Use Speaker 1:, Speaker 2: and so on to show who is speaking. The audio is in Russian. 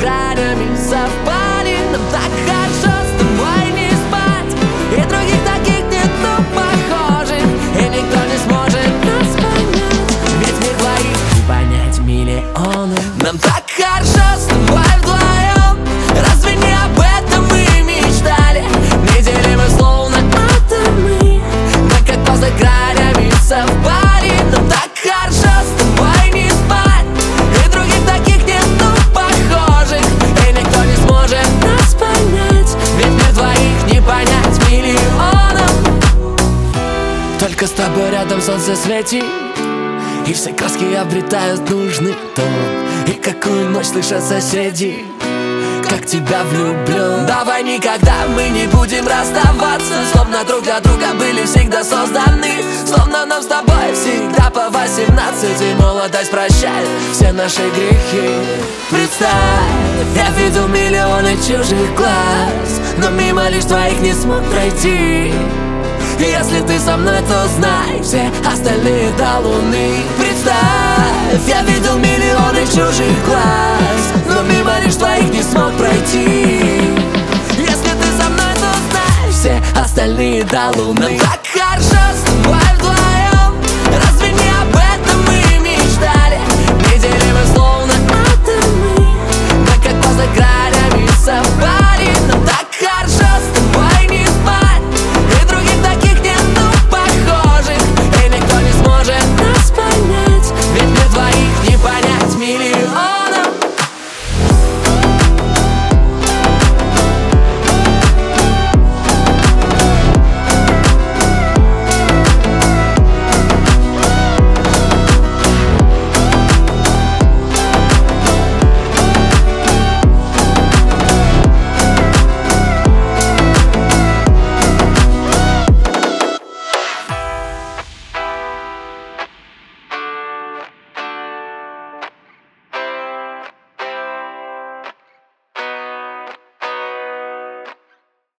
Speaker 1: гранями совпали. Нам так хорошо с тобой не спать, и других таких нету похожих, и никто не сможет нас понять, ведь мир двоих не понять миллионы. Нам так хорошо с тобой вдвоем, разве не об этом мы мечтали? Неделимы словно атомы, мы как поза гранями совпали. Нам так хорошо с тобой не спать, и других таких нету похожих, и никто не сможет нас понять, ведь мир двоих не понять миллионам. Только с тобой рядом солнце светит, и все краски обретают нужный тон. И какую ночь слышат соседи, как тебя влюблен. Давай никогда мы не будем расставаться, словно друг для друга были всегда созданы. Словно нам с тобой всегда по 18, и молодость прощает все наши грехи. Представь, я видел миллионы чужих глаз, но мимо лишь твоих не смог пройти. Если ты со мной, то знай, все остальные до луны. Представь, я видел миллионы чужих глаз, но мимо лишь твоих не смог пройти. Если ты со мной, то знай, все остальные до луны. Нам так хорошо